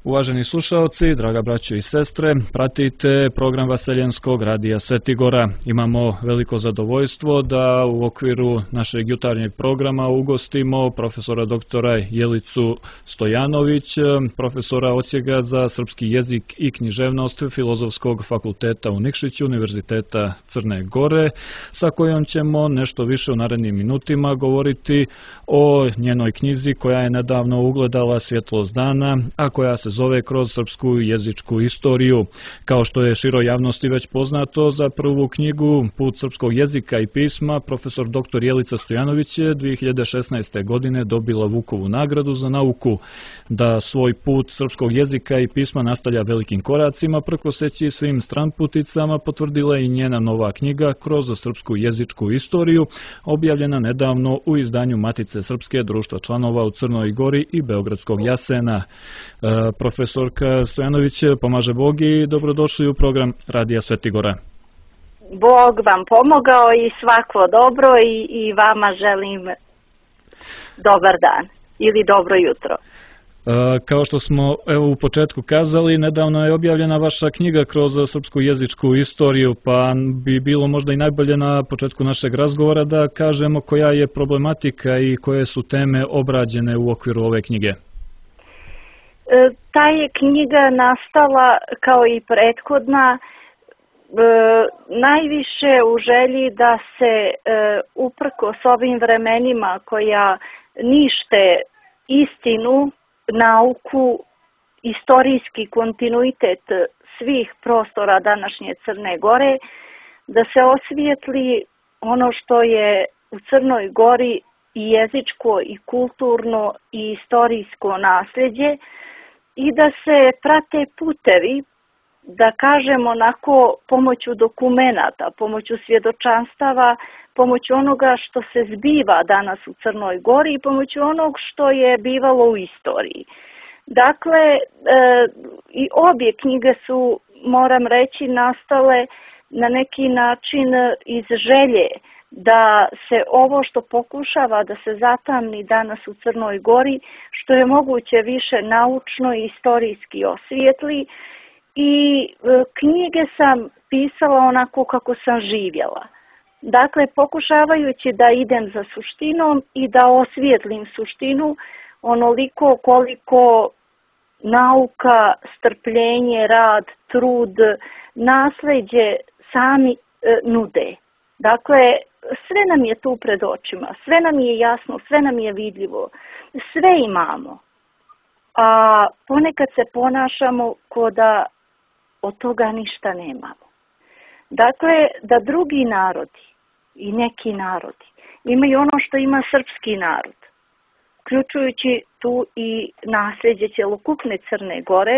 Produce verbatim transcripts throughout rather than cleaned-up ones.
Uvaženi slušalci, draga braćo i sestre, pratite program Vaseljenskog radija Svetigora. Imamo veliko zadovoljstvo da u okviru našeg jutarnjeg programa ugostimo profesora doktora Jelicu Stojanović, profesora Odsjeka za srpski jezik i književnost Filozofskog fakulteta u Nikšiću, Univerziteta Crne Gore, sa kojom ćemo nešto više u narednim minutima govoriti o njenoj knjizi koja je nedavno ugledala svjetlost dana, a koja se zove Kroz srpsku jezičku istoriju. Kao što je široj javnosti već poznato, za prvu knjigu Put srpskog jezika i pisma profesor doktor Jelica Stojanović je dvije hiljade šesnaeste. godine dobila Vukovu nagradu za nauku. Da svoj put srpskog jezika i pisma nastavlja velikim koracima, prkoseći svim stranputicama, potvrdila i njena nova knjiga Kroz srpsku jezičku istoriju, objavljena nedavno u izdanju Matice Srpske, društva članova u Crnoj Gori i Beogradskog Jasena. E, profesorka Stojanović, pomaže Bog i dobrodošli u program Radija Svetigora. Bog vam pomogao i svako dobro i, i vama želim dobar dan ili dobro jutro. Kao što smo evo u početku kazali, nedavno je objavljena vaša knjiga Kroz srpsku jezičku istoriju, pa bi bilo možda i najbolje na početku našeg razgovora da kažemo koja je problematika i koje su teme obrađene u okviru ove knjige. Ta je knjiga nastala kao i prethodna najviše u želji da se uprkos ovim vremenima koja nište istinu, nauku, istorijski kontinuitet svih prostora današnje Crne Gore, da se osvijetli ono što je u Crnoj Gori i jezičko i kulturno i istorijsko nasljeđe i da se prate putevi, da kažemo onako pomoću dokumenata, pomoću svjedočanstava, pomoću onoga što se zbiva danas u Crnoj Gori i pomoću onog što je bivalo u istoriji. Dakle, e, i obje knjige su, moram reći, nastale na neki način iz želje da se ovo što pokušava da se zatamni danas u Crnoj Gori, što je moguće više naučno i istorijski osvijetli. I e, knjige sam pisala onako kako sam živjela. Dakle, pokušavajući da idem za suštinom i da osvijetlim suštinu onoliko koliko nauka, strpljenje, rad, trud, nasleđe sami e, nude. Dakle, sve nam je tu pred očima, sve nam je jasno, sve nam je vidljivo, sve imamo. A ponekad se ponašamo ko da od toga ništa nemamo. Dakle, da drugi narodi i neki narodi imaju ono što ima srpski narod, uključujući tu i nasljeđe cjelokupne Crne Gore,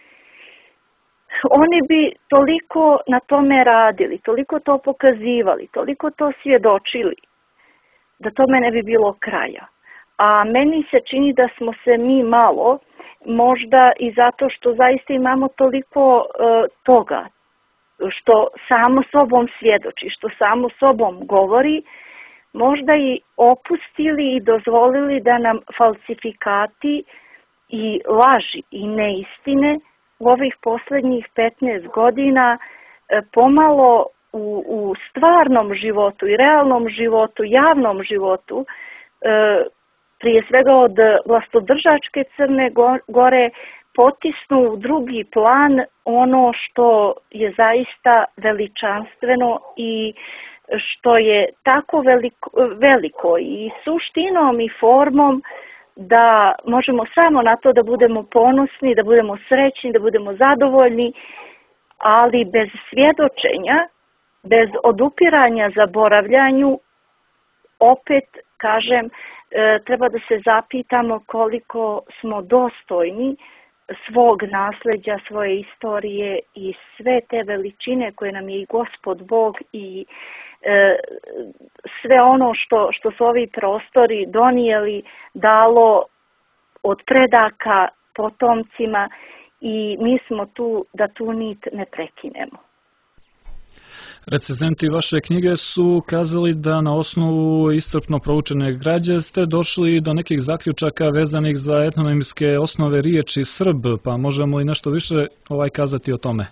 oni bi toliko na tome radili, toliko to pokazivali, toliko to svjedočili, da tome ne bi bilo kraja. A meni se čini da smo se mi malo, možda i zato što zaista imamo toliko uh, toga, što samo sobom svjedoči, što samo sobom govori, možda i opustili i dozvolili da nam falsifikati i laži i neistine u ovih posljednjih petnaest godina uh, pomalo u, u stvarnom životu i realnom životu, javnom životu, uh, prije svega od vlastodržačke Crne Gore, potisnu u drugi plan ono što je zaista veličanstveno i što je tako veliko, veliko i suštinom i formom da možemo samo na to da budemo ponosni, da budemo srećni, da budemo zadovoljni, ali bez svjedočenja, bez odupiranja zaboravljanju, opet kažem, treba da se zapitamo koliko smo dostojni svog nasljeđa, svoje istorije i sve te veličine koje nam je i Gospod Bog i e, sve ono što, što su ovi prostori donijeli, dalo od predaka potomcima i mi smo tu da tu nit ne prekinemo. Recenzenti vaše knjige su kazali da na osnovu iscrpno proučene građe ste došli do nekih zaključaka vezanih za etnonimske osnove riječi Srb, pa možemo li nešto više ovaj kazati o tome?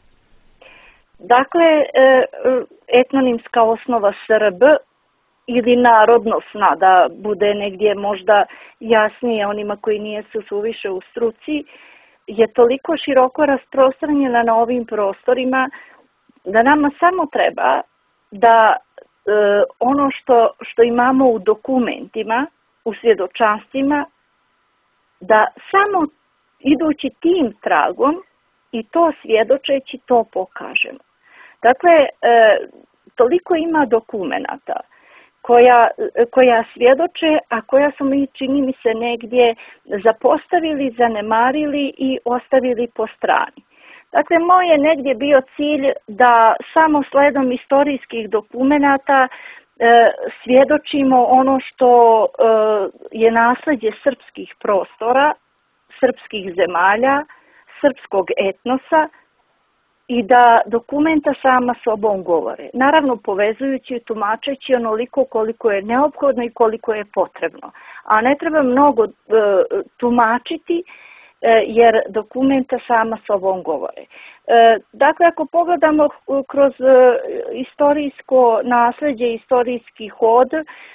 Dakle, etnonimska osnova Srb ili narodnosna, da bude negdje možda jasnije onima koji nije su suviše u struci, je toliko široko rasprostranjena na ovim prostorima da nama samo treba da e, ono što, što imamo u dokumentima, u svjedočanstvima, da samo idući tim tragom i to svjedočeći to pokažemo. Dakle, e, toliko ima dokumenata koja, koja svjedoče, a koja smo mi, čini mi se, negdje zapostavili, zanemarili i ostavili po strani. Dakle, moj je negdje bio cilj da samo sledom istorijskih dokumenata e, svjedočimo ono što e, je nasljeđe srpskih prostora, srpskih zemalja, srpskog etnosa i da dokumenta sama sobom govore. Naravno, povezujući i tumačeći onoliko koliko je neophodno i koliko je potrebno. A ne treba mnogo e, tumačiti, jer dokumenta sama sobom govore. Dakle, ako pogledamo kroz istorijsko nasljeđe, istorijski hod,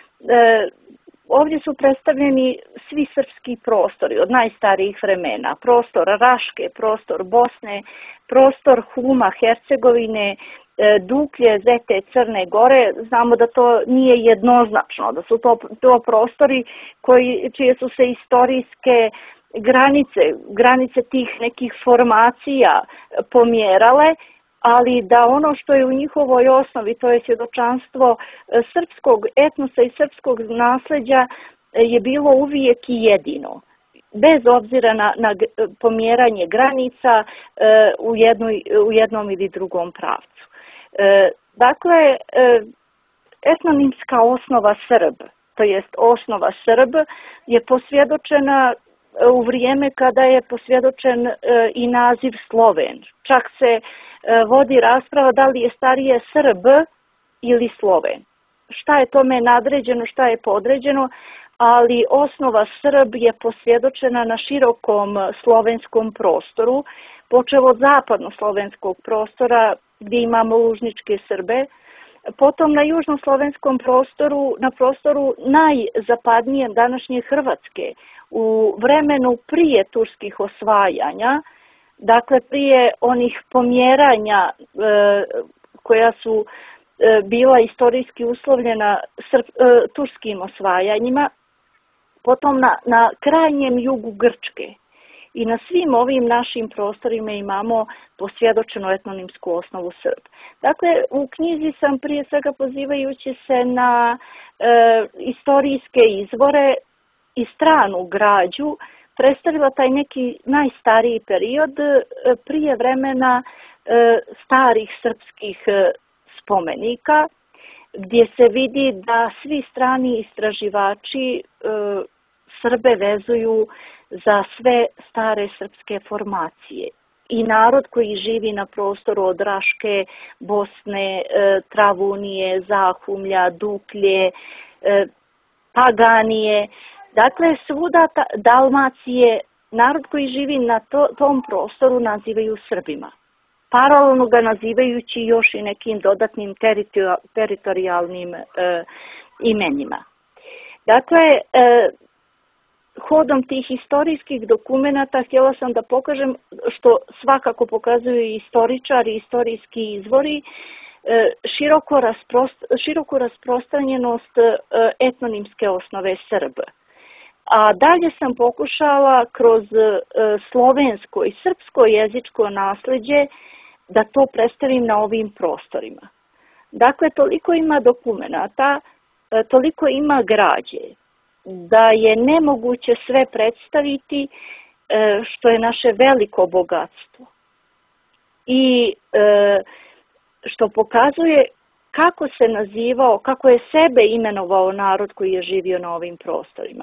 ovdje su predstavljeni svi srpski prostori od najstarijih vremena. Prostor Raške, prostor Bosne, prostor Huma, Hercegovine, Duklje, Zete, Crne Gore. Znamo da to nije jednoznačno, da su to, to prostori koji, čije su se istorijske granice, granice tih nekih formacija pomjerale, ali da ono što je u njihovoj osnovi, to je svjedočanstvo srpskog etnosa i srpskog nasljeđa, je bilo uvijek i jedino, bez obzira na, na pomjeranje granica u, jednoj, u jednom ili drugom pravcu. Dakle, etnonimska osnova Srb, to jest osnova Srb, je posvjedočena u vrijeme kada je posvjedočen e, i naziv Sloven. Čak se e, vodi rasprava da li je starije Srb ili Sloven. Šta je tome nadređeno, šta je podređeno, ali osnova Srb je posvjedočena na širokom slovenskom prostoru, počev od zapadno-slovenskog prostora gdje imamo lužničke Srbe, potom na južnoslovenskom prostoru, na prostoru najzapadnije današnje Hrvatske, u vremenu prije turskih osvajanja, dakle prije onih pomjeranja e, koja su e, bila istorijski uslovljena srp, e, turskim osvajanjima, potom na, na krajnjem jugu Grčke. I na svim ovim našim prostorima imamo posvjedočenu etnonimsku osnovu Srb. Dakle, u knjizi sam prije svega pozivajući se na e, istorijske izvore i stranu građu predstavila taj neki najstariji period e, prije vremena e, starih srpskih e, spomenika, gdje se vidi da svi strani istraživači e, Srbe vezuju za sve stare srpske formacije. I narod koji živi na prostoru od Raške, Bosne, Travunije, Zahumlja, Duklje, Paganije, dakle svuda ta, Dalmacije, narod koji živi na to, tom prostoru nazivaju Srbima. Paralelno ga nazivajući još i nekim dodatnim teritorijalnim e, imenima. Dakle, e, hodom tih historijskih dokumenata htjela sam da pokažem, što svakako pokazuju i istoričari, istorijski izvori, široko, rasprost, široku rasprostranjenost etnonimske osnove Srb. A dalje sam pokušala kroz slovensko i srpsko jezičko nasljeđe da to predstavim na ovim prostorima. Dakle, toliko ima dokumenata, toliko ima građe, da je nemoguće sve predstaviti, što je naše veliko bogatstvo. I što pokazuje kako se nazivao, kako je sebe imenovao narod koji je živio na ovim prostorima.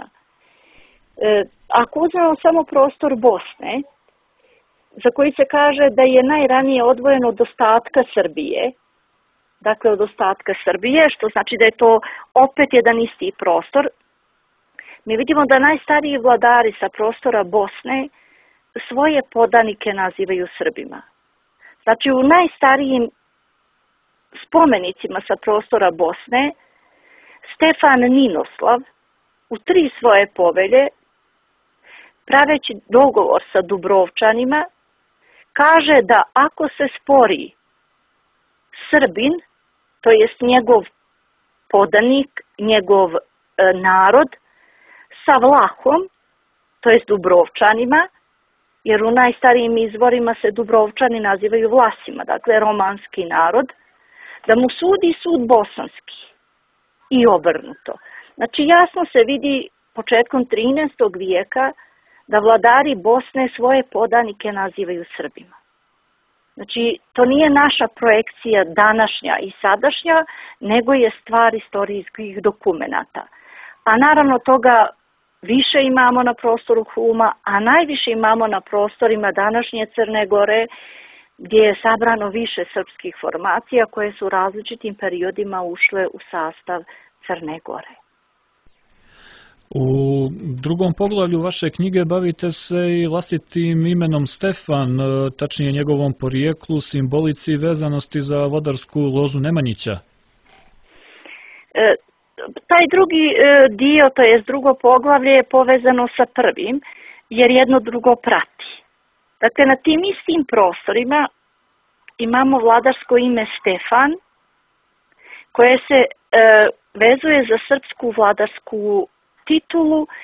Ako uzmemo samo prostor Bosne, za koji se kaže da je najranije odvojen od ostatka Srbije, dakle od ostatka Srbije, što znači da je to opet jedan isti prostor. Mi vidimo da najstariji vladari sa prostora Bosne svoje podanike nazivaju Srbima. Znači u najstarijim spomenicima sa prostora Bosne Stefan Ninoslav u tri svoje povelje, praveći dogovor sa Dubrovčanima, kaže da ako se spori Srbin, to jest njegov podanik, njegov e, narod, sa Vlahom, to jest Dubrovčanima, jer u najstarijim izvorima se Dubrovčani nazivaju Vlasima, dakle romanski narod, da mu sudi sud bosanski i obrnuto. Znači jasno se vidi početkom trinaestog vijeka da vladari Bosne svoje podanike nazivaju Srbima. Znači to nije naša projekcija današnja i sadašnja, nego je stvar istorijskih dokumenata. A naravno toga više imamo na prostoru Huma, a najviše imamo na prostorima današnje Crne Gore, gdje je sabrano više srpskih formacija koje su u različitim periodima ušle u sastav Crne Gore. U drugom poglavlju vaše knjige bavite se i vlastitim imenom Stefan, tačnije njegovom porijeklu, simbolici i vezanosti za vladarsku lozu Nemanjića. E, taj drugi e, dio, to je drugo poglavlje, je povezano sa prvim, jer jedno drugo prati. Dakle, na tim istim prostorima imamo vladarsko ime Stefan, koje se e, vezuje za srpsku vladarsku titulu e,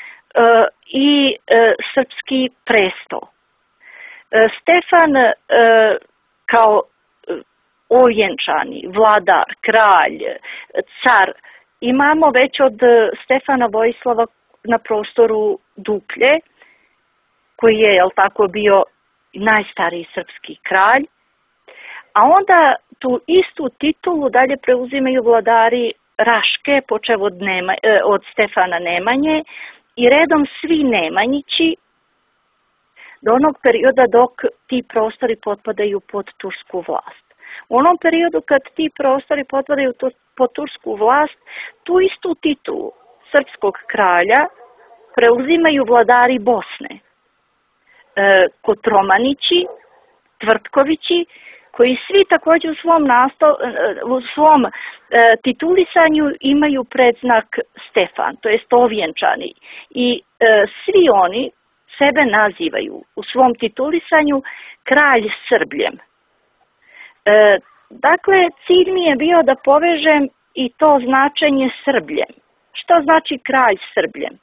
i e, srpski presto. E, Stefan e, kao ovjenčani, vladar, kralj, car, imamo već od Stefana Vojislava na prostoru Duklje, koji je, jel tako, bio najstariji srpski kralj, a onda tu istu titulu dalje preuzimaju vladari Raške, počev od, Nema, od Stefana Nemanje i redom svi Nemanjići do onog perioda dok ti prostori potpadaju pod tursku vlast. U onom periodu kad ti prostori potpadaju pod tursku vlast, tu istu titulu srpskog kralja preuzimaju vladari Bosne. E, Kotromanići, Tvrtkovići, koji svi također u svom, nastav, u svom e, titulisanju imaju predznak Stefan, to jest ovjenčani. I e, svi oni sebe nazivaju u svom titulisanju kralj Srbljem. E, dakle, cilj mi je bio da povežem i to značenje Srbljem. Što znači kralj Srbljem?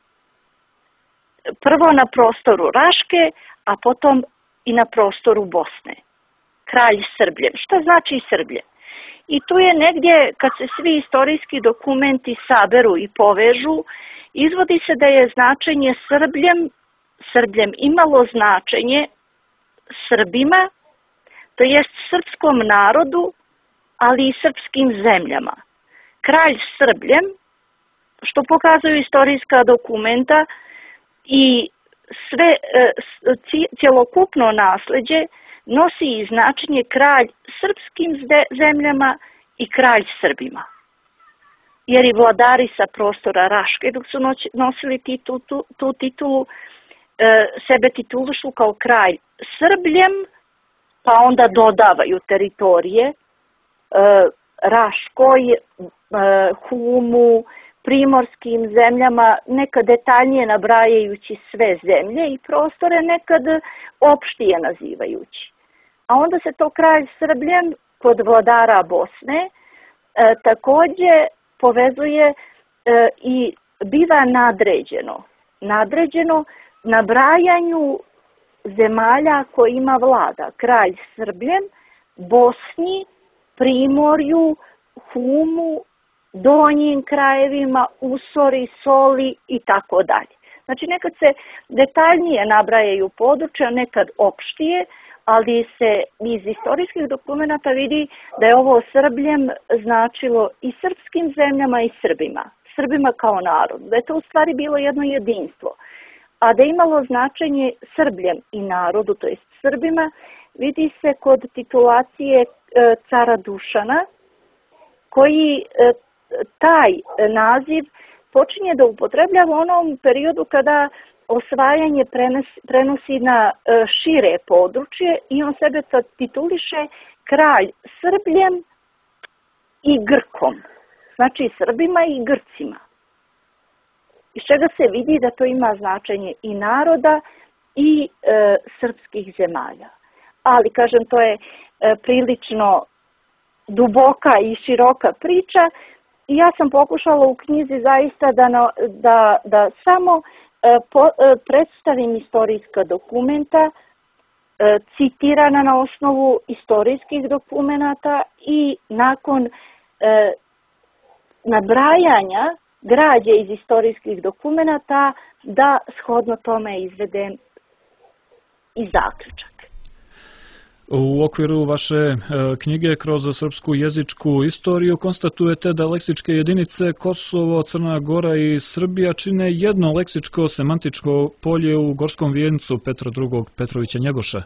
Prvo na prostoru Raške, a potom i na prostoru Bosne. Kralj Srbljem. Što znači Srbljem? I tu je negdje, kad se svi istorijski dokumenti saberu i povežu, izvodi se da je značenje Srbljem, Srbljem imalo značenje Srbima, to jest srpskom narodu, ali i srpskim zemljama. Kralj Srbljem, što pokazuju istorijska dokumenta i sve cjelokupno nasleđe, nosi i značenje kralj srpskim zemljama i kralj Srbima. Jer i vladari sa prostora Raške, dok su nosili titul, tu, tu titulu, sebe titulušu kao kralj Srbljem, pa onda dodavaju teritorije Raškoj, Humu, primorskim zemljama, nekad detaljnije nabrajajući sve zemlje i prostore, nekad opštije nazivajući. A onda se to kralj Srbljem kod vladara Bosne e, također povezuje e, i biva nadređeno. Nadređeno nabrajanju zemalja koje ima vlada. Kralj Srbljem, Bosni, Primorju, Humu, donjim krajevima, Usori, Soli i tako dalje. Znači nekad se detaljnije nabrajaju područja, nekad opštije, ali se iz istorijskih dokumenta vidi da je ovo Srbljem značilo i srpskim zemljama i Srbima. Srbima kao narod. Da je to u stvari bilo jedno jedinstvo. A da je imalo značenje Srbljem i narodu, to jest Srbima, vidi se kod titulacije cara Dušana koji taj naziv počinje da upotrebljava u onom periodu kada osvajanje prenosi na šire područje i on sebe tituliše kralj Srbljem i Grkom. Znači Srbima i Grcima. Iz čega se vidi da to ima značenje i naroda i e, srpskih zemalja. Ali, kažem, to je e, prilično duboka i široka priča i ja sam pokušala u knjizi zaista da, na, da, da samo e, po, e, predstavim istorijska dokumenta, e, citirana na osnovu istorijskih dokumenata i nakon e, nabrajanja građe iz istorijskih dokumenata da shodno tome izvedem i zaključak. U okviru vaše e, knjige kroz srpsku jezičku istoriju konstatujete da leksičke jedinice Kosovo, Crna Gora i Srbija čine jedno leksičko semantičko polje u Gorskom vijencu Petra drugog Petrovića Njegoša.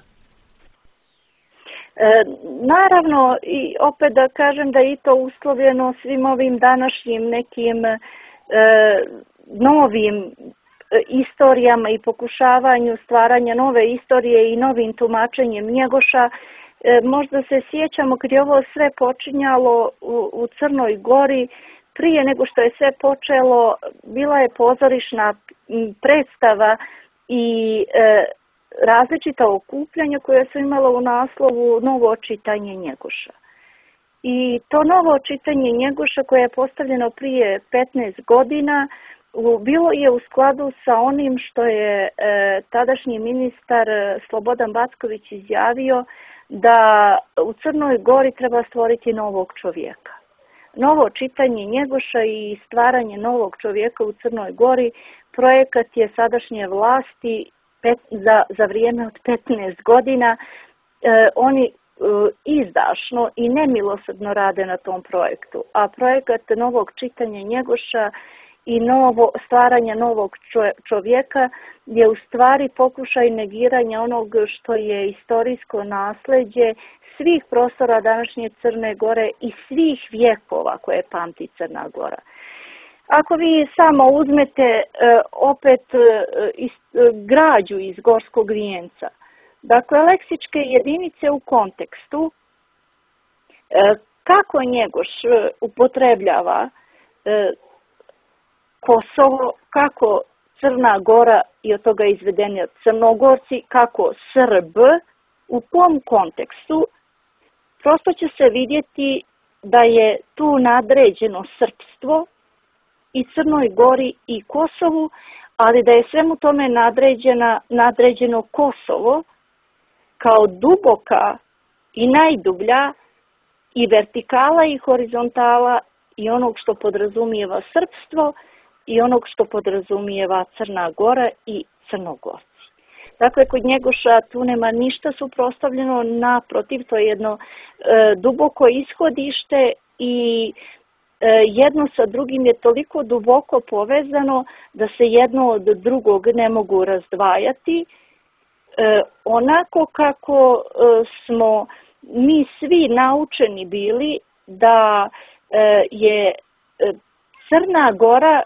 E, naravno, i opet da kažem da je i to uslovljeno svim ovim današnjim nekim e, novim istorijama i pokušavanju stvaranja nove istorije i novim tumačenjem Njegoša. E, možda se sjećamo kad je ovo sve počinjalo u, u Crnoj Gori, prije nego što je sve počelo, bila je pozorišna predstava i e, različita okupljanja koja su imala u naslovu novo čitanje Njegoša. I to novo čitanje Njegoša koje je postavljeno prije petnaest godina bilo je u skladu sa onim što je e, tadašnji ministar Slobodan Backović izjavio da u Crnoj Gori treba stvoriti novog čovjeka. Novo čitanje Njegoša i stvaranje novog čovjeka u Crnoj Gori projekat je sadašnje vlasti pet, za, za vrijeme od petnaest godina. E, oni e, izdašno i nemilosrdno rade na tom projektu, a projekat novog čitanja Njegoša i novo, stvaranja novog čovjeka je u stvari pokušaj negiranja onog što je istorijsko nasljeđe svih prostora današnje Crne Gore i svih vjekova koje pamti Crna Gora. Ako vi samo uzmete opet građu iz Gorskog vijenca, dakle leksičke jedinice u kontekstu, kako Njegoš upotrebljava Kosovo, kako Crna Gora i od toga izvedeni Crnogorci, kako Srb, u kom kontekstu, prosto će se vidjeti da je tu nadređeno srpstvo i Crnoj Gori i Kosovu, ali da je svemu tome nadređena, nadređeno Kosovo kao duboka i najdublja i vertikala i horizontala i onog što podrazumijeva srpstvo i onog što podrazumijeva Crna Gora i Crnogorci. Dakle, kod Njegoša tu nema ništa suprotstavljeno, naprotiv, to je jedno e, duboko ishodište i e, jedno sa drugim je toliko duboko povezano da se jedno od drugog ne mogu razdvajati. E, onako kako e, smo mi svi naučeni bili da e, je e, Crna Gora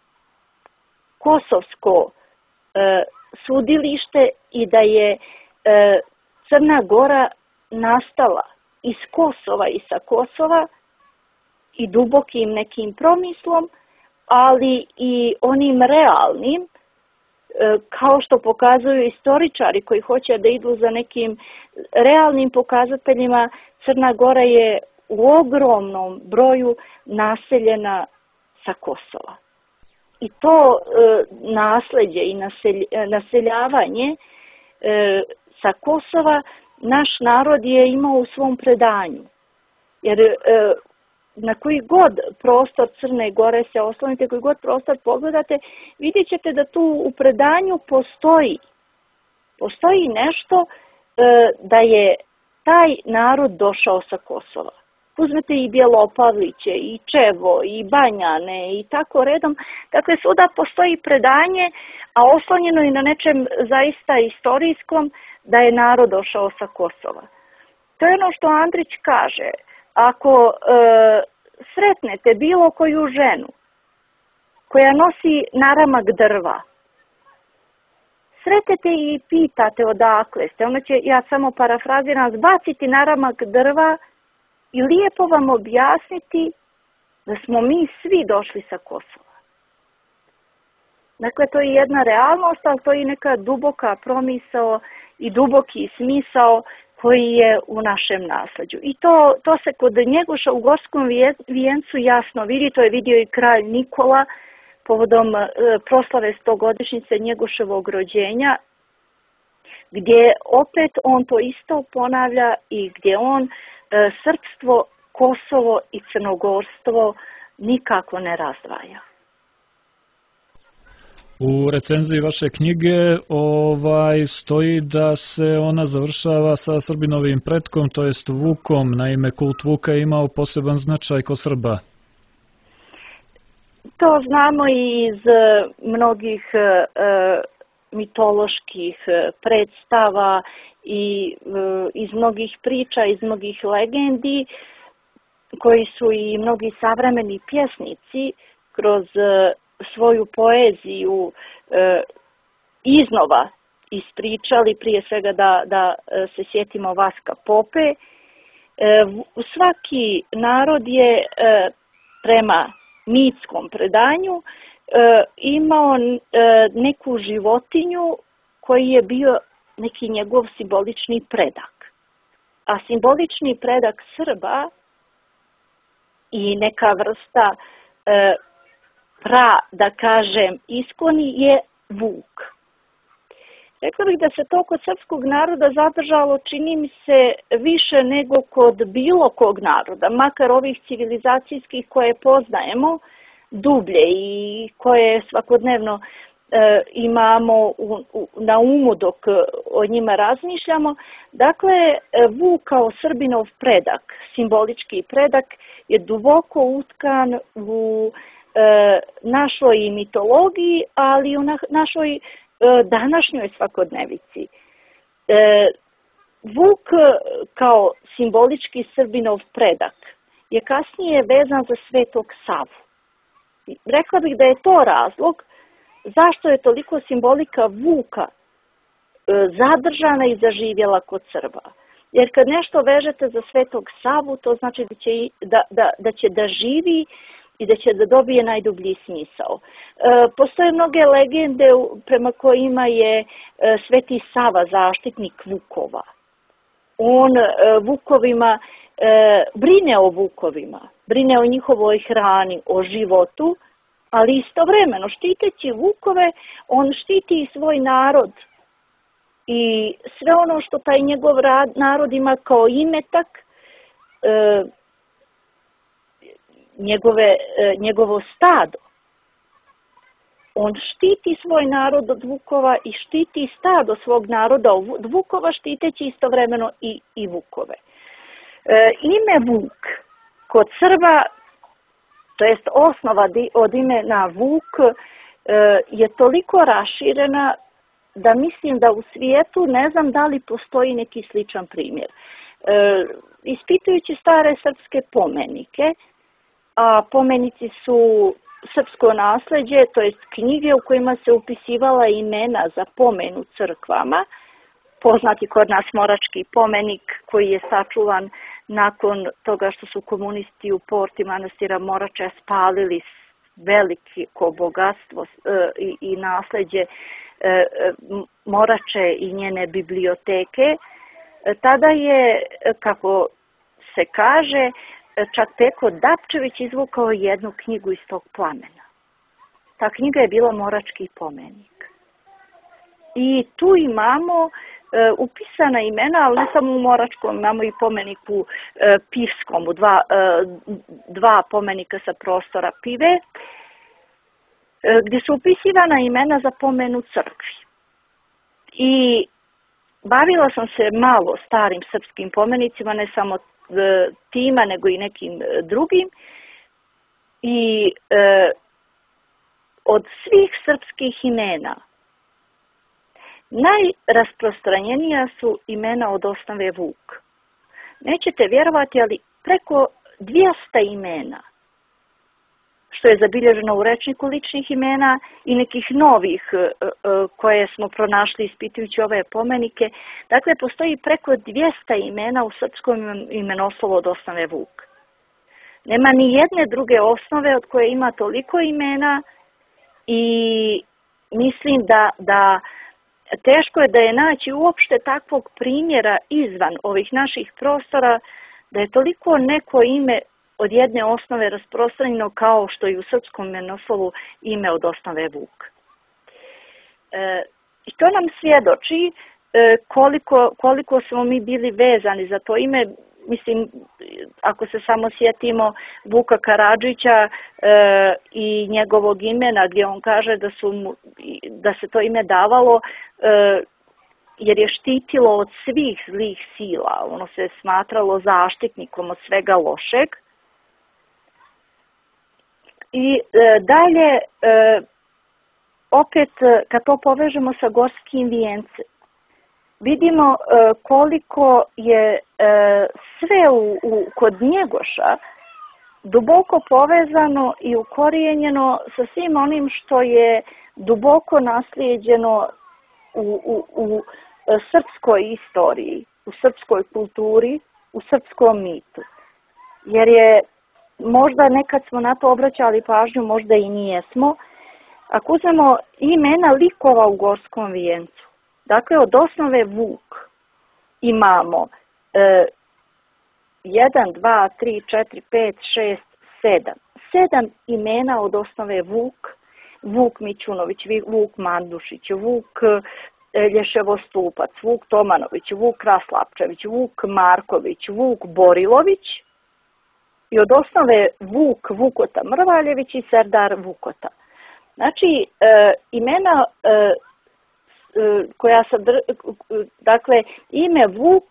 kosovsko e, sudilište i da je e, Crna Gora nastala iz Kosova i sa Kosova i dubokim nekim promislom, ali i onim realnim, e, kao što pokazuju istoričari koji hoće da idu za nekim realnim pokazateljima, Crna Gora je u ogromnom broju naseljena sa Kosova. I to e, nasljeđe i naselj, naseljavanje e, sa Kosova naš narod je imao u svom predanju. Jer e, na koji god prostor Crne Gore se oslonite, koji god prostor pogledate, vidjet ćete da tu u predanju postoji, postoji nešto e, da je taj narod došao sa Kosova. Uzmete i Bjelopavliće, i Čevo, i Banjane, i tako redom. Dakle, svuda postoji predanje, a oslonjeno i na nečem zaista istorijskom da je narod došao sa Kosova. To je ono što Andrić kaže. Ako e, sretnete bilo koju ženu koja nosi naramak drva, sretete i pitate odakle ste, ona će, ja samo parafraziram, zbaciti naramak drva i lijepo vam objasniti da smo mi svi došli sa Kosova. Dakle, to je jedna realnost, ali to je neka duboka promisao i duboki smisao koji je u našem nasleđu. I to, to se kod Njegoša u Gorskom vijencu jasno vidi, to je vidio i kralj Nikola povodom e, proslave stogodišnjice Njegoševog rođenja, gdje opet on to isto ponavlja i gdje on e, srpstvo, Kosovo i crnogorstvo nikako ne razdvaja. U recenziji vaše knjige ovaj, stoji da se ona završava sa Srbinovim pretkom, to jest Vukom. Naime, kult Vuka je imao poseban značaj kod Srba. To znamo i iz mnogih e, mitoloških predstava i e, iz mnogih priča, iz mnogih legendi, koji su i mnogi savremeni pjesnici kroz e, svoju poeziju e, iznova ispričali, prije svega da, da se sjetimo Vaska Pope. E, svaki narod je e, prema mitskom predanju e, imao e, neku životinju koji je bio neki njegov simbolični predak. A simbolični predak Srba i neka vrsta e, pra, da kažem, iskoni je Vuk. Rekla bih da se to kod srpskog naroda zadržalo, čini mi se, više nego kod bilo kog naroda, makar ovih civilizacijskih koje poznajemo dublje i koje svakodnevno e, imamo u, u, na umu dok o njima razmišljamo. Dakle, Vuk kao Srbinov predak, simbolički predak, je duboko utkan u e, našoj mitologiji, ali i u na, našoj e, današnjoj svakodnevici. E, Vuk kao simbolički Srbinov predak je kasnije vezan za Svetog Savu. Rekla bih da je to razlog zašto je toliko simbolika Vuka e, zadržana i zaživjela kod Srba. Jer kad nešto vežete za Svetog Savu, to znači da će da, da, da, će da živi i da će da dobije najdublji smisao. E, postoje mnoge legende prema kojima je e, Sveti Sava zaštitnik Vukova. On e, Vukovima e, brine o Vukovima, brine o njihovoj hrani, o životu, ali istovremeno štiteći Vukove, on štiti i svoj narod. I sve ono što taj njegov rad, narod ima kao imetak, e, njegove, e, njegovo stado. On štiti svoj narod od Vukova i štiti stado svog naroda od Vukova, štiteći istovremeno i, i Vukove. E, ime Vuk kod Srba, to jest osnova od imena Vuk, e, je toliko raširena da mislim da u svijetu ne znam da li postoji neki sličan primjer. E, ispitujući stare srpske pomenike, a pomenici su srpsko nasleđe, to jest knjige u kojima se upisivala imena za pomen u crkvama, poznati kod nas Morački pomenik koji je sačuvan nakon toga što su komunisti u porti manastira Morače spalili veliko bogatstvo e, i, i nasleđe e, Morače i njene biblioteke. E, tada je, kako se kaže, čak Peko Dapčević izvukao jednu knjigu iz tog plamena. Ta knjiga je bila Morački pomenik. I tu imamo e, upisana imena, ali ne samo u Moračkom, imamo i pomeniku e, Pivskom, u dva, e, dva pomenika sa prostora Pive, e, gdje su upisivana imena za pomen u crkvi. I bavila sam se malo starim srpskim pomenicima, ne samo tima, nego i nekim drugim. I e, od svih srpskih imena najrasprostranjenija su imena od osnove Vuk. Nećete vjerovati, ali preko dvjesto imena, što je zabilježeno u rečniku ličnih imena i nekih novih koje smo pronašli ispitujući ove pomenike. Dakle, postoji preko dvjesto imena u srpskom imenoslovu od osnove Vuk. Nema ni jedne druge osnove od koje ima toliko imena i mislim da, da teško je da je naći uopšte takvog primjera izvan ovih naših prostora, da je toliko neko ime od jedne osnove rasprostranjeno kao što je u srpskom imenoslovu ime od osnove Vuk. E, I to nam svjedoči e, koliko, koliko smo mi bili vezani za to ime. Mislim, ako se samo sjetimo Vuka Karadžića e, i njegovog imena gdje on kaže da, su mu, da se to ime davalo e, jer je štitilo od svih zlih sila. Ono se smatralo zaštitnikom od svega lošeg. I e, dalje, e, opet kad to povežemo sa Gorskim vijencem, vidimo e, koliko je e, sve u, u, kod Njegoša duboko povezano i ukorijenjeno sa svim onim što je duboko naslijeđeno u, u, u srpskoj istoriji, u srpskoj kulturi, u srpskom mitu. Jer je možda nekad smo na to obraćali pažnju, možda i nijesmo. Ako uzmemo imena likova u Gorskom vijencu, dakle od osnove Vuk imamo e, jedan, dva, tri, četiri, pet, šest, sedam. Sedam imena od osnove Vuk, Vuk Mićunović, Vuk Mandušić, Vuk Lješevostupac, Vuk Tomanović, Vuk Kraslapčević, Vuk Marković, Vuk Borilović i od osnove Vuk Vukota Mrvaljević i Serdar Vukota. Znači, e, imena e, e, koja sadr... dakle, ime Vuk,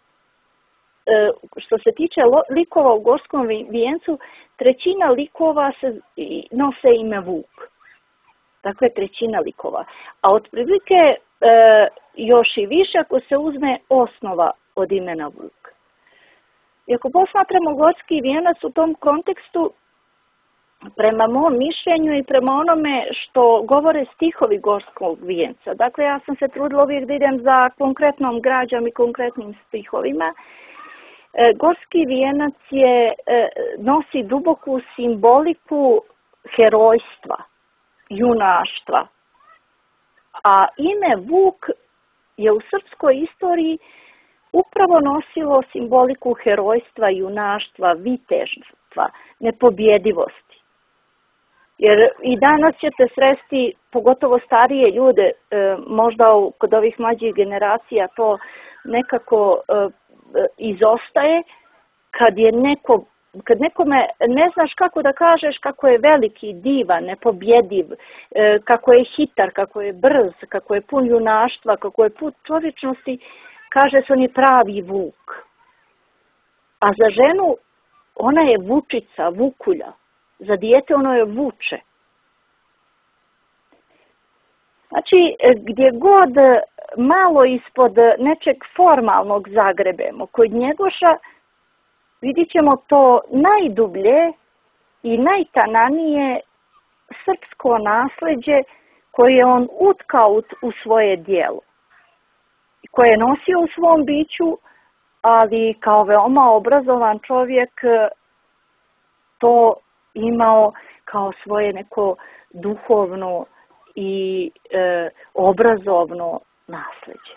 e, što se tiče likova u Gorskom vijencu, trećina likova se nose ime Vuk. Dakle, trećina likova. A otprilike e, još i više ako se uzme osnova od imena Vuk. I ako posmatramo Gorski vijenac u tom kontekstu, prema mom mišljenju i prema onome što govore stihovi Gorskog vijenca. Dakle, ja sam se trudila uvijek da idem za konkretnom građom i konkretnim stihovima. E, Gorski vijenac je, e, nosi duboku simboliku herojstva, junaštva. A ime Vuk je u srpskoj istoriji upravo nosilo simboliku herojstva, junaštva, viteštva, nepobjedivosti. Jer i danas ćete sresti, pogotovo starije ljude, možda kod ovih mlađih generacija to nekako izostaje, kad je neko, kad nekome ne znaš kako da kažeš kako je veliki, divan, nepobjediv, kako je hitar, kako je brz, kako je pun junaštva, kako je pun čovječnosti, kaže se on je pravi Vuk. A za ženu ona je Vučica, Vukulja. Za dijete ono je Vuče. Znači, gdje god malo ispod nečeg formalnog zagrebemo, kod Njegoša vidit ćemo to najdublje i najtananije srpsko nasljeđe koje je on utkao u svoje djelo. Koje je nosio u svom biću, ali kao veoma obrazovan čovjek to imao kao svoje neko duhovno i e, obrazovno nasljeđe.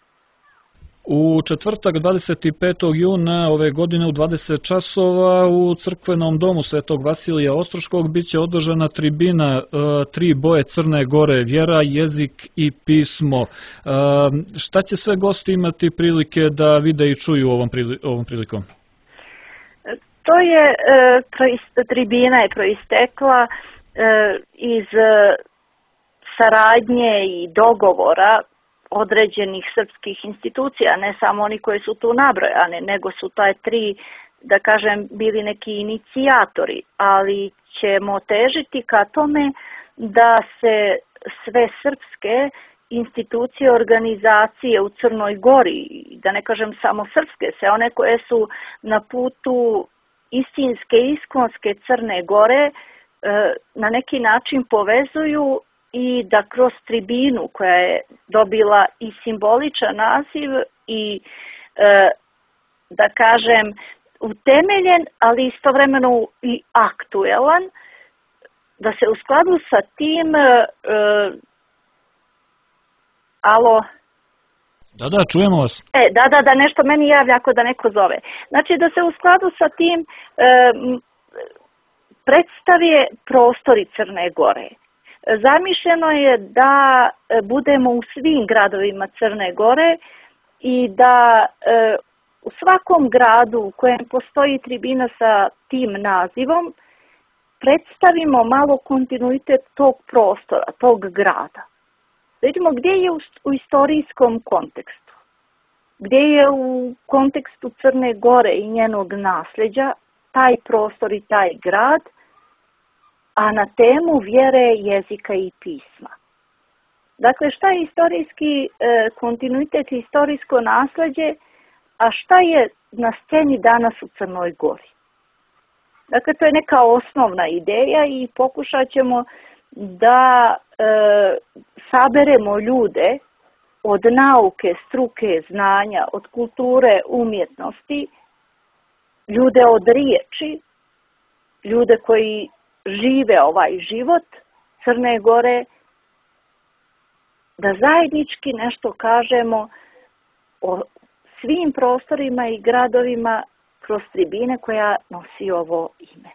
U četvrtak dvadeset petog juna ove godine u dvadeset časova u crkvenom domu Svetog Vasilija Ostroškog bit će održana tribina e, Tri boje Crne Gore, vjera, jezik i pismo. E, šta će sve gosti imati prilike da vide i čuju ovom, prili, ovom prilikom? To je, e, proist, tribina je proistekla e, iz e, saradnje i dogovora određenih srpskih institucija, ne samo oni koji su tu nabrojane, nego su taj tri, da kažem, bili neki inicijatori, ali ćemo težiti ka tome da se sve srpske institucije, organizacije u Crnoj Gori, da ne kažem samo srpske, sve one koje su na putu istinske, iskonske Crne Gore na neki način povezuju i da kroz tribinu koja je dobila i simboličan naziv i da kažem utemeljen, ali istovremeno i aktuelan, da se u skladu sa tim alo Da, da, čujemo vas. E, da, da, da, nešto meni javlja ako da neko zove. Znači da se u skladu sa tim predstave prostori Crne Gore. Zamišljeno je da budemo u svim gradovima Crne Gore i da u svakom gradu u kojem postoji tribina sa tim nazivom predstavimo malo kontinuitet tog prostora, tog grada. Vidimo gdje je u istorijskom kontekstu, gdje je u kontekstu Crne Gore i njenog nasljeđa taj prostor i taj grad, a na temu vjere, jezika i pisma. Dakle, šta je istorijski kontinuitet i istorijsko nasljeđe, a šta je na sceni danas u Crnoj Gori? Dakle, to je neka osnovna ideja i pokušat ćemo da e, saberemo ljude od nauke, struke, znanja, od kulture, umjetnosti, ljude od riječi, ljude koji žive ovaj život Crne Gore, da zajednički nešto kažemo o svim prostorima i gradovima kroz tribine koja nosi ovo ime.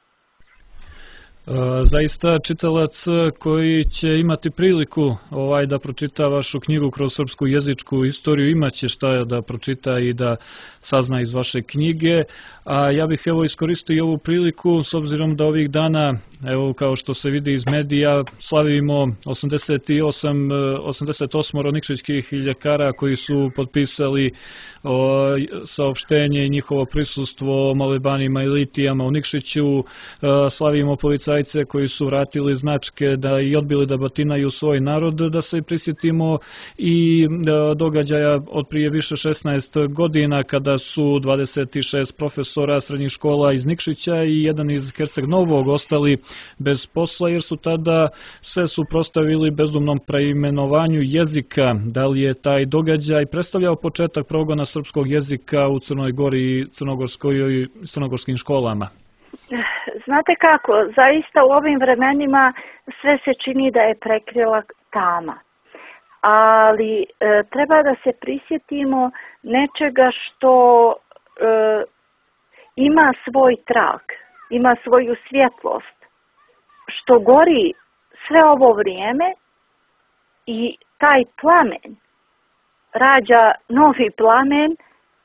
Zaista čitalac koji će imati priliku ovaj da pročita vašu knjigu kroz srpsku jezičku istoriju imaće šta da pročita i da sazna iz vaše knjige, a ja bih evo iskoristio ovu priliku s obzirom da ovih dana, evo kao što se vidi iz medija, slavimo osamdeset osam, osamdeset osam nikšićkih ljekara koji su potpisali o, saopštenje i njihovo prisustvo o malebanima i litijama u Nikšiću, slavimo policajce koji su vratili značke da i odbili da batinaju svoj narod, da se prisjetimo i događaja od prije više šesnaest godina kada su dvadeset šest profesora srednjih škola iz Nikšića i jedan iz Herceg Novog ostali bez posla jer su tada se suprotstavili bezumnom preimenovanju jezika. Da li je taj događaj predstavljao početak progona srpskog jezika u Crnoj Gori i crnogorskoj i crnogorskim školama? Znate kako, zaista u ovim vremenima sve se čini da je prekrila tama. Ali e, treba da se prisjetimo nečega što e, ima svoj trag, ima svoju svjetlost, što gori sve ovo vrijeme i taj plamen rađa novi plamen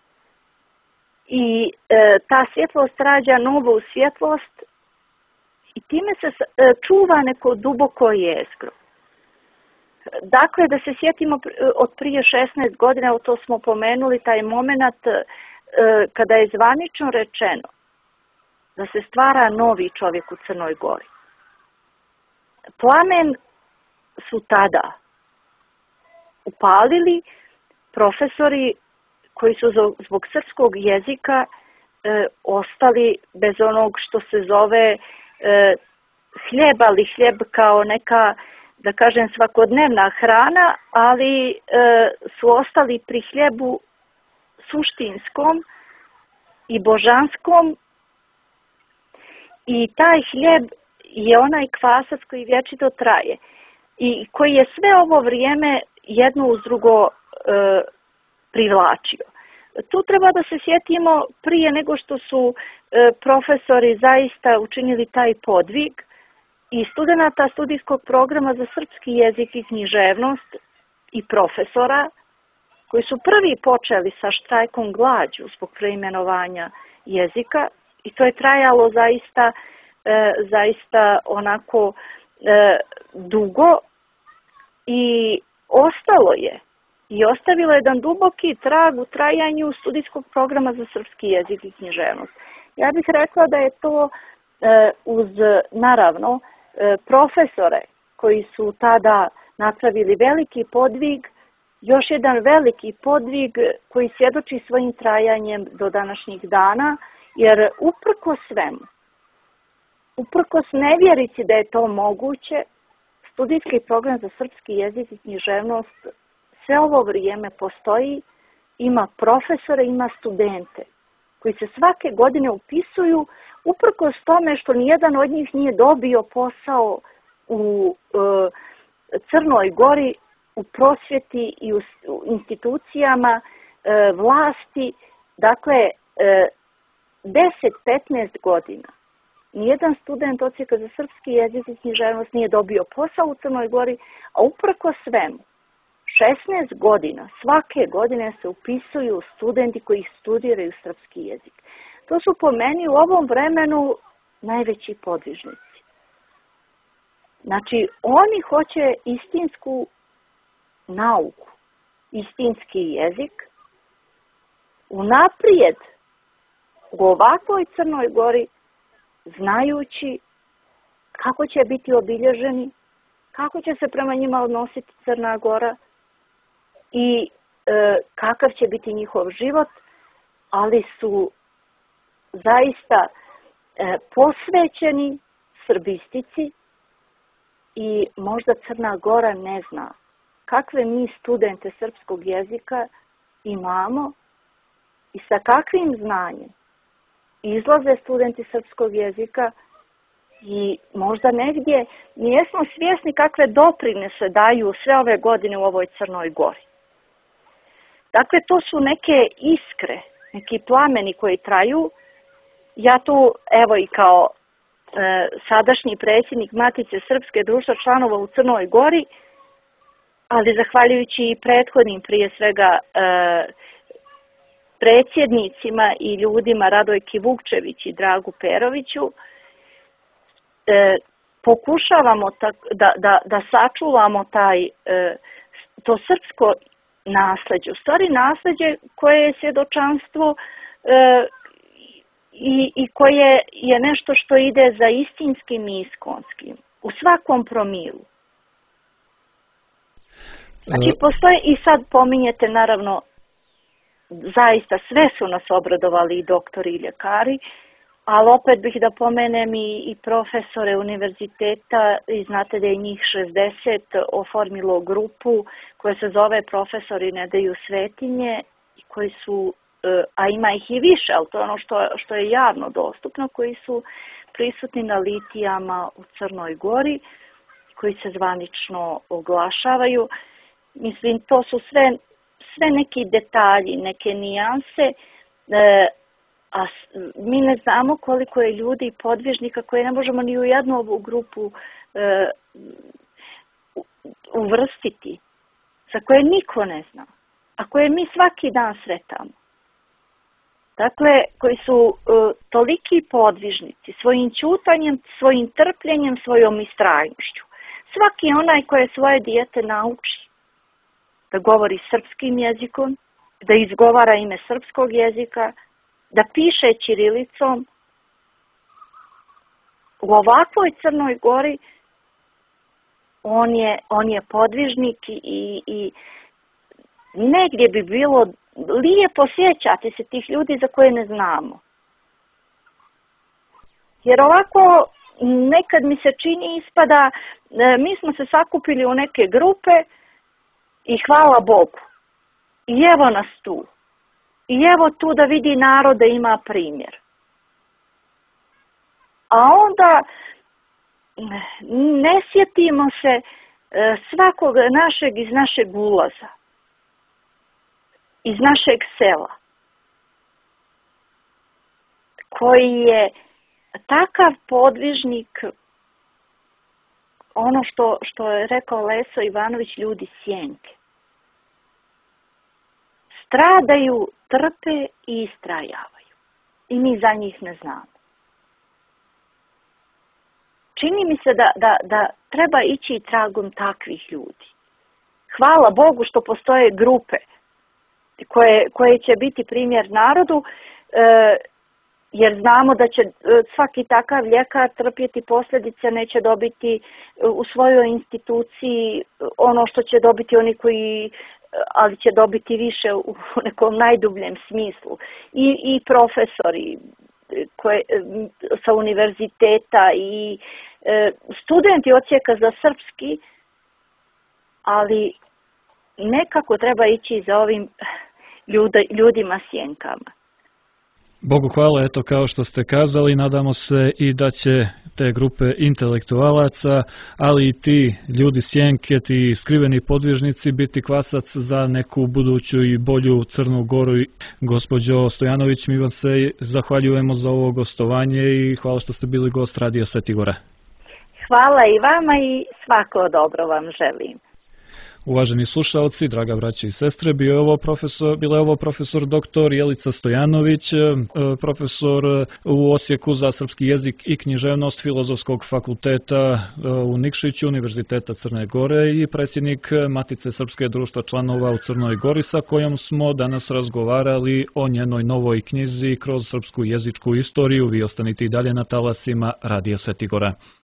i e, ta svjetlost rađa novu svjetlost i time se e, čuva neko duboko jezgro. Dakle, da se sjetimo od prije šesnaest godina, to smo pomenuli, taj moment kada je zvanično rečeno da se stvara novi čovjek u Crnoj Gori. Plamen su tada upalili profesori koji su zbog srpskog jezika e, ostali bez onog što se zove e, hljeb, ali hljeb kao neka, da kažem, svakodnevna hrana, ali e, su ostali pri hljebu suštinskom i božanskom i taj hljeb je onaj kvasac koji vječito traje i koji je sve ovo vrijeme jedno uz drugo e, privlačio. Tu treba da se sjetimo prije nego što su e, profesori zaista učinili taj podvig i studenata studijskog programa za srpski jezik i književnost i profesora koji su prvi počeli sa štrajkom glađu zbog preimenovanja jezika i to je trajalo zaista, e, zaista onako e, dugo i ostalo je i ostavilo jedan duboki trag u trajanju studijskog programa za srpski jezik i književnost. Ja bih rekla da je to e, uz naravno e, profesore koji su tada napravili veliki podvig, još jedan veliki podvig koji svjedoči svojim trajanjem do današnjih dana Jer uprko svemu, uprkos nevjerici da je to moguće, studijski program za srpski jezik i književnost sve ovo vrijeme postoji, ima profesore, ima studente koji se svake godine upisuju uprkos tome što nijedan od njih nije dobio posao u e, Crnoj Gori, u prosvjeti i u institucijama e, vlasti. Dakle, e, deset do petnaest godina nijedan student odsjeka za srpski jezik i književnost nije dobio posao u Crnoj Gori, a uprkos svemu, šesnaest godina svake godine se upisuju studenti koji studiraju srpski jezik. To su po meni u ovom vremenu najveći podvižnici. Znači, oni hoće istinsku nauku, istinski jezik, unaprijed u ovakvoj Crnoj Gori, znajući kako će biti obilježeni, kako će se prema njima odnositi Crna Gora i e, kakav će biti njihov život, ali su zaista e, posvećeni srbistici i možda Crna Gora ne zna kakve mi studente srpskog jezika imamo i sa kakvim znanjem izlaze studenti srpskog jezika i možda negdje nijesmo svjesni kakve doprinose daju sve ove godine u ovoj Crnoj Gori. Dakle, to su neke iskre, neki plameni koji traju. Ja tu, evo i kao e, sadašnji predsjednik Matice Srpske društva članova u Crnoj Gori, ali zahvaljujući i prethodnim prije svega e, predsjednicima i ljudima Radojki Vukčević i Dragu Peroviću, e, pokušavamo tak, da, da, da sačuvamo taj, e, to srpsko nasleđe. U stvari nasleđe koje je svjedočanstvo e, i, i koje je nešto što ide za istinskim i iskonskim. U svakom promilu. Znači, postoje, i sad pominjete naravno, zaista sve su nas obradovali i doktori i ljekari, ali opet bih da pomenem i, i profesore univerziteta, i znate da je njih šezdeset oformilo grupu koja se zove Profesori ne daju svetinje, i koji su, a ima ih i više, ali to je ono što, što je javno dostupno, koji su prisutni na litijama u Crnoj Gori, koji se zvanično oglašavaju. Mislim, to su sve sve neki detalji, neke nijanse, e, a mi ne znamo koliko je ljudi i podvižnika koje ne možemo ni u jednu ovu grupu e, uvrstiti, za koje niko ne zna, a koje mi svaki dan sretamo. Dakle, koji su e, toliki podvižnici, svojim ćutanjem, svojim trpljenjem, svojom istrajnošću. Svaki onaj koje svoje dijete nauči da govori srpskim jezikom, da izgovara ime srpskog jezika, da piše ćirilicom. U ovakvoj Crnoj Gori on je, on je podvižnik i, i negdje bi bilo lijepo sjećati se tih ljudi za koje ne znamo. Jer ovako nekad mi se čini ispada, mi smo se sakupili u neke grupe i hvala Bogu. I evo nas tu. I evo tu da vidi narod da ima primjer. A onda ne sjetimo se svakog našeg iz našeg ulaza. Iz našeg sela. Koji je takav podvižnik, ono što, što je rekao Leso Ivanović, ljudi sjenke. Stradaju, trpe i istrajavaju. I mi za njih ne znamo. Čini mi se da, da, da treba ići tragom takvih ljudi. Hvala Bogu što postoje grupe koje, koje će biti primjer narodu, e, jer znamo da će svaki takav ljekar trpjeti posljedice, neće dobiti u svojoj instituciji ono što će dobiti oni koji, ali će dobiti više u nekom najdubljem smislu. I, i profesori, koje, sa univerziteta i studenti odsjeka za srpski, ali nekako treba ići za ovim ljudima sjenkama. Bogu hvala, eto kao što ste kazali, nadamo se i da će te grupe intelektualaca, ali i ti ljudi sjenke, ti skriveni podvižnici biti kvasac za neku buduću i bolju Crnu Goru. Gospođo Stojanović, mi vam se zahvaljujemo za ovo gostovanje i hvala što ste bili gost Radija Sveti Gora. Hvala i vama i svako dobro vam želim. Uvaženi slušalci, draga braća i sestre, bio je ovo profesor, bila je ovo profesor doktor Jelica Stojanović, profesor u Osijeku za srpski jezik i književnost Filozofskog fakulteta u Nikšiću, Univerziteta Crne Gore i predsjednik Matice Srpske društva članova u Crnoj Gori, sa kojom smo danas razgovarali o njenoj novoj knjizi Kroz srpsku jezičku istoriju. Vi ostanite i dalje na talasima Radija Sveti Gora.